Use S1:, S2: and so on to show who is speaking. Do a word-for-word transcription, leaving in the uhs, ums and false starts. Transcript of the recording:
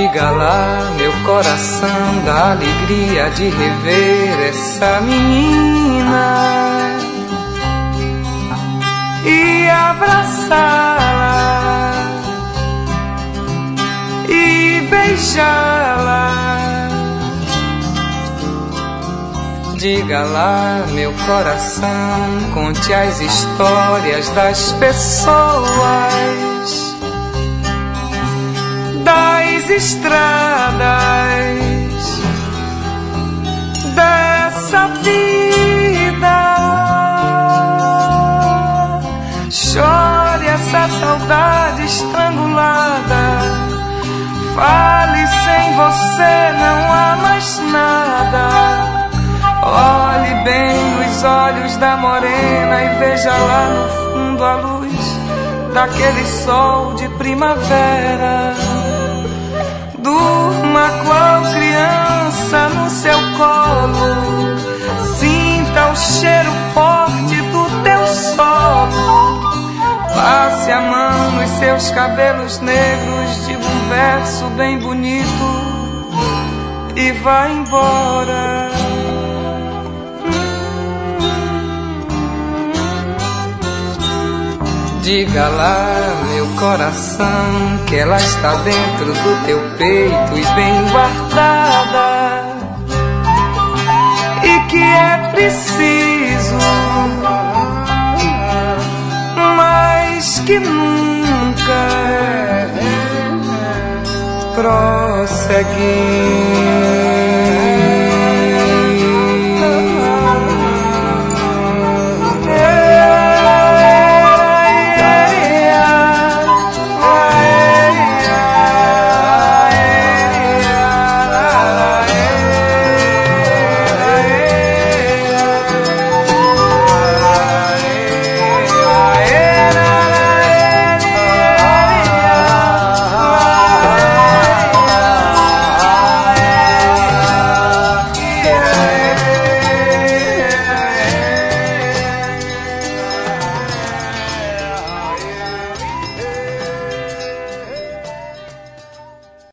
S1: Diga lá, meu coração, da alegria de rever essa menina e abraçá-la e beijá-la. Diga lá, meu coração, conte as histórias das pessoas, das estradas dessa vida. Chore essa saudade estrangulada, fale, sem você não há mais nada. Olhe bem nos olhos da morena e veja lá no fundo a luz daquele sol de primavera. Durma qual criança no seu colo, sinta o cheiro forte do teu solo. Passe a mão nos seus cabelos negros, diga um verso bem bonito e vá embora. Diga lá, meu coração, que ela está dentro do teu peito e bem guardada, e que é preciso mais que nunca prosseguir.